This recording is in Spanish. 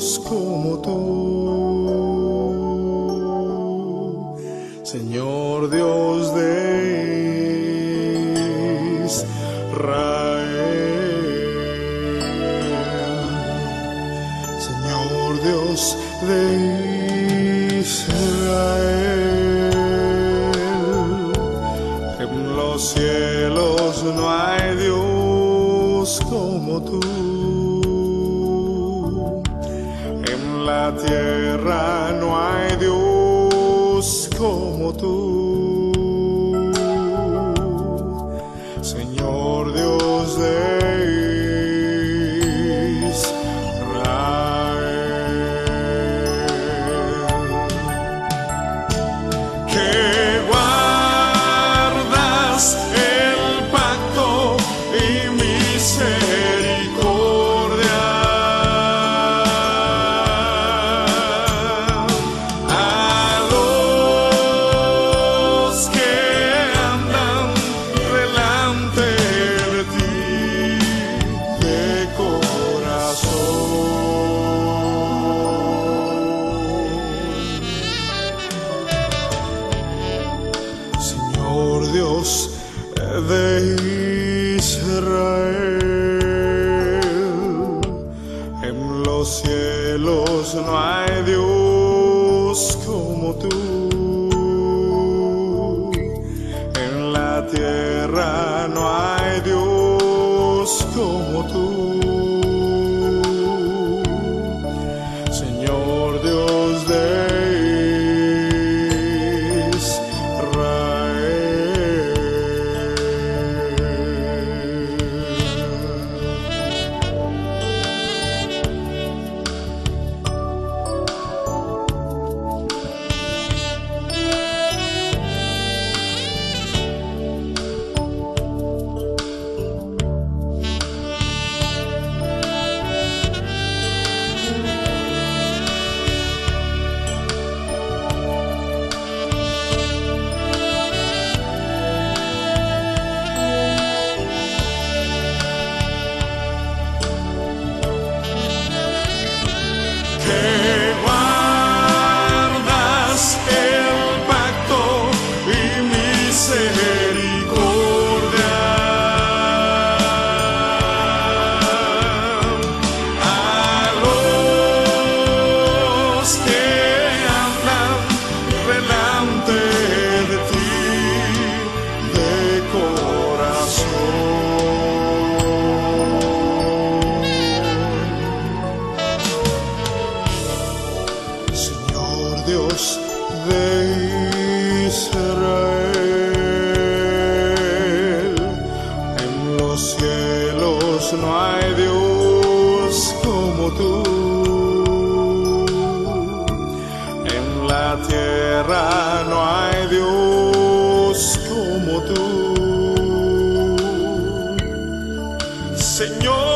Dios como tú, Señor Dios de Israel, Señor Dios de Israel. En los cielos no hay Dios como tú, en la tierra no hay Dios como tú, Señor Dios de Israel, que guardas el pacto y misericordia a los que andan delante de ti de corazón. Señor Dios de Israel, en los cielos no hay Dios como tú, en la tierra no hay Dios como tú, Señor Dios de Dios de Israel, en los cielos no hay Dios como tú, en la tierra no hay Dios como tú, Señor.